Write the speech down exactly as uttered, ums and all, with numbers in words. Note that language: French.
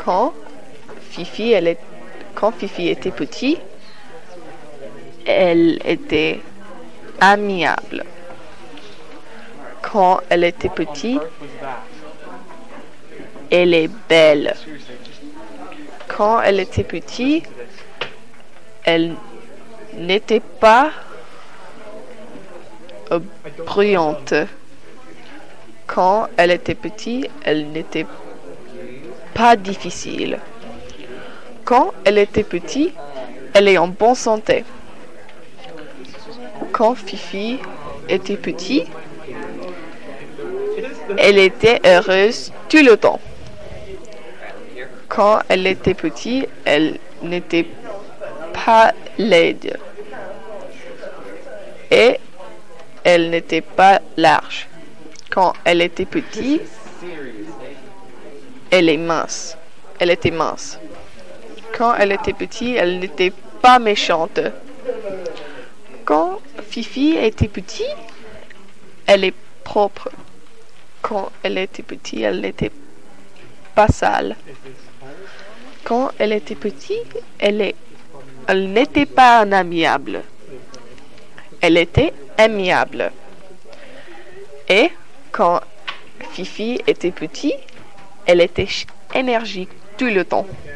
Quand Fifi, elle est, quand Fifi était petite, elle était amiable. Quand elle était petite, elle est belle. Quand elle était petite, elle n'était pas euh, bruyante. Quand elle était petite, elle n'était pas difficile. Quand elle était petite, elle est en bonne santé. Quand Fifi était petite, elle était heureuse tout le temps. Quand elle était petite, elle n'était pas laide. Et elle n'était pas large. Quand elle était petite, elle est mince. Elle était mince. Quand elle était petite, elle n'était pas méchante. Quand Fifi était petite, elle est propre. Quand elle était petite, elle n'était pas sale. Quand elle était petite, elle est, elle n'était pas amiable. Elle était aimable. Et quand Fifi était petite, elle était énergique tout le temps.